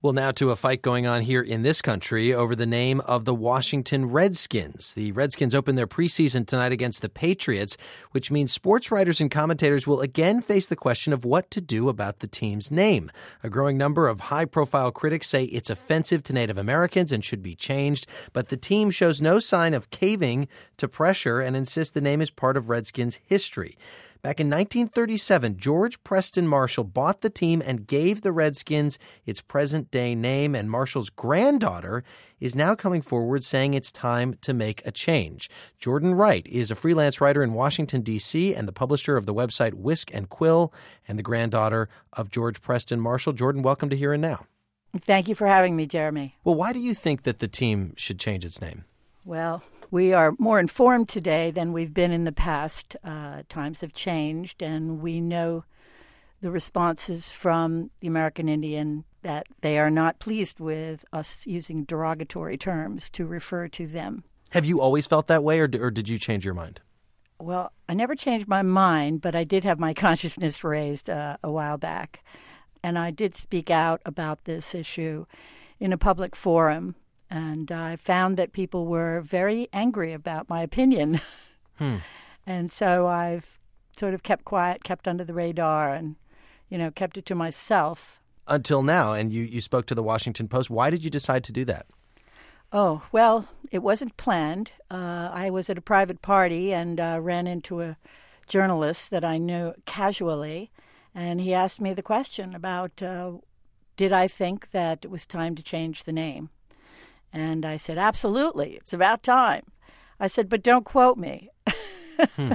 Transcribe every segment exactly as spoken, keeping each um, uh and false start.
Well, now to a fight going on here in this country over the name of the Washington Redskins. The Redskins open their preseason tonight against the Patriots, which means sports writers and commentators will again face the question of what to do about the team's name. A growing number of high-profile critics say it's offensive to Native Americans and should be changed, but the team shows no sign of caving to pressure and insists the name is part of Redskins history. Back in nineteen thirty-seven, George Preston Marshall bought the team and gave the Redskins its present-day name, and Marshall's granddaughter is now coming forward saying it's time to make a change. Jordan Wright is a freelance writer in Washington, D C, and the publisher of the website Whisk and Quill, and the granddaughter of George Preston Marshall. Jordan, welcome to Here and Now. Thank you for having me, Jeremy. Well, why do you think that the team should change its name? Well, we are more informed today than we've been in the past. Uh, times have changed, and we know the responses from the American Indian that they are not pleased with us using derogatory terms to refer to them. Have you always felt that way, or, or did you change your mind? Well, I never changed my mind, but I did have my consciousness raised uh, a while back. And I did speak out about this issue in a public forum. And I found that people were very angry about my opinion. Hmm. And so I've sort of kept quiet, kept under the radar, and, you know, kept it to myself. Until now, and you, you spoke to the Washington Post. Why did you decide to do that? Oh, well, it wasn't planned. Uh, I was at a private party and uh, ran into a journalist that I knew casually, and he asked me the question about uh, did I think that it was time to change the name. And I said, absolutely, it's about time. I said, but don't quote me. Hmm.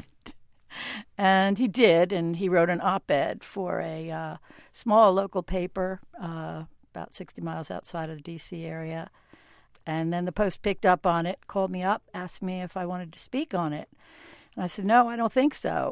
And he did, and he wrote an op-ed for a uh, small local paper uh, about sixty miles outside of the D C area. And then the Post picked up on it, called me up, asked me if I wanted to speak on it. And I said, no, I don't think so.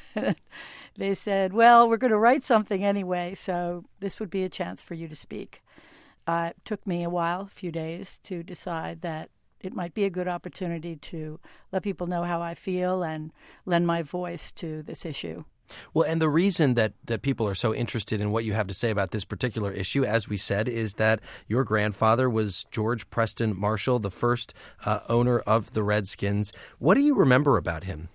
They said, well, we're going to write something anyway, so this would be a chance for you to speak. Uh, it took me a while, a few days, to decide that it might be a good opportunity to let people know how I feel and lend my voice to this issue. Well, and the reason that, that people are so interested in what you have to say about this particular issue, as we said, is that your grandfather was George Preston Marshall, the first uh, owner of the Redskins. What do you remember about him?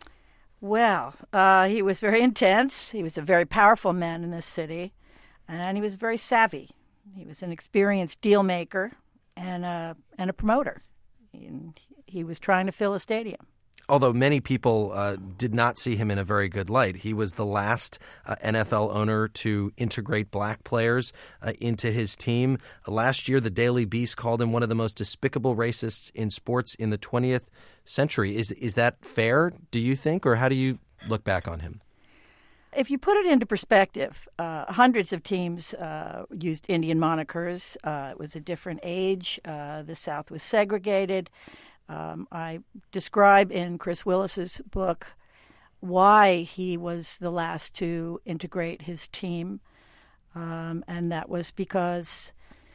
Well, uh, he was very intense. He was a very powerful man in this city, and he was very savvy. He was an experienced deal maker and a, and a promoter. And he was trying to fill a stadium. Although many people uh, did not see him in a very good light. He was the last uh, N F L owner to integrate black players uh, into his team. Uh, last year, the Daily Beast called him one of the most despicable racists in sports in the twentieth century. Is, is that fair, do you think, or how do you look back on him? If you put it into perspective, uh, hundreds of teams uh, used Indian monikers. Uh, it was a different age. Uh, the South was segregated. Um, I describe in Chris Willis's book why he was the last to integrate his team, um, and that was because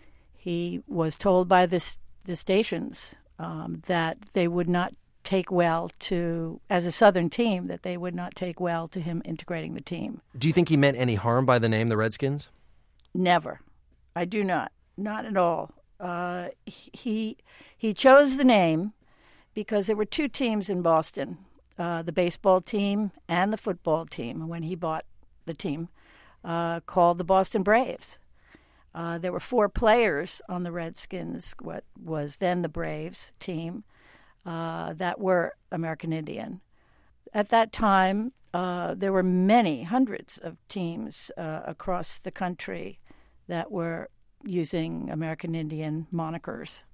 he was told by the, the stations um, that they would not take well to, as a Southern team, that they would not take well to him integrating the team. Do you think he meant any harm by the name the Redskins? Never. I do not. Not at all. Uh, he he chose the name because there were two teams in Boston, uh, the baseball team and the football team, when he bought the team, uh, called the Boston Braves. Uh, there were four players on the Redskins, what was then the Braves team, Uh, that were American Indian. At that time, uh, there were many, hundreds of teams uh, across the country that were using American Indian monikers.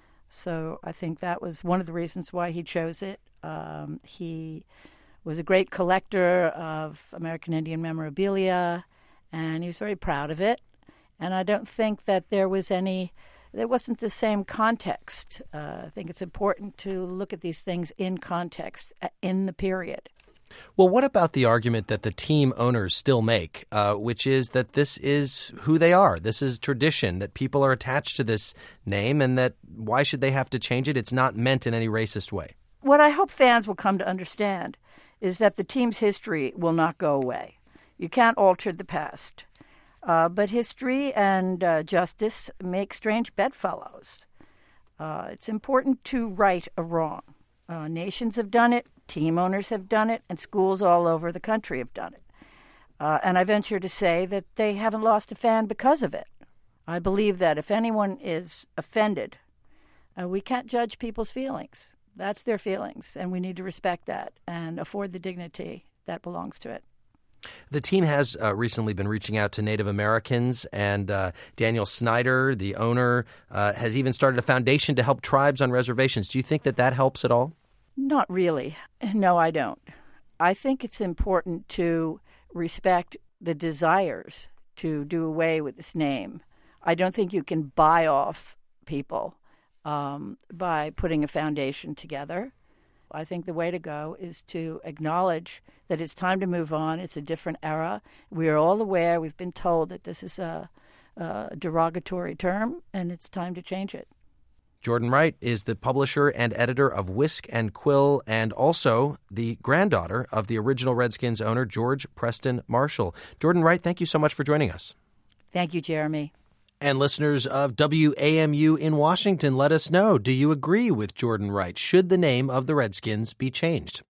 So I think that was one of the reasons why he chose it. Um, he was a great collector of American Indian memorabilia, and he was very proud of it. And I don't think that there was any There wasn't the same context. Uh, I think it's important to look at these things in context, in the period. Well, what about the argument that the team owners still make, uh, which is that this is who they are? This is tradition, that people are attached to this name, and that why should they have to change it? It's not meant in any racist way. What I hope fans will come to understand is that the team's history will not go away. You can't alter the past. Uh, but history and uh, justice make strange bedfellows. Uh, it's important to right a wrong. Uh, nations have done it, team owners have done it, and schools all over the country have done it. Uh, and I venture to say that they haven't lost a fan because of it. I believe that if anyone is offended, uh, we can't judge people's feelings. That's their feelings, and we need to respect that and afford the dignity that belongs to it. The team has uh, recently been reaching out to Native Americans, and uh, Daniel Snyder, the owner, uh, has even started a foundation to help tribes on reservations. Do you think that that helps at all? Not really. No, I don't. I think it's important to respect the desires to do away with this name. I don't think you can buy off people um, by putting a foundation together. I think the way to go is to acknowledge that it's time to move on. It's a different era. We are all aware. We've been told that this is a, a derogatory term, and it's time to change it. Jordan Wright is the publisher and editor of Whisk and Quill, and also the granddaughter of the original Redskins owner, George Preston Marshall. Jordan Wright, thank you so much for joining us. Thank you, Jeremy. And listeners of W A M U in Washington, let us know, do you agree with Jordan Wright? Should the name of the Redskins be changed?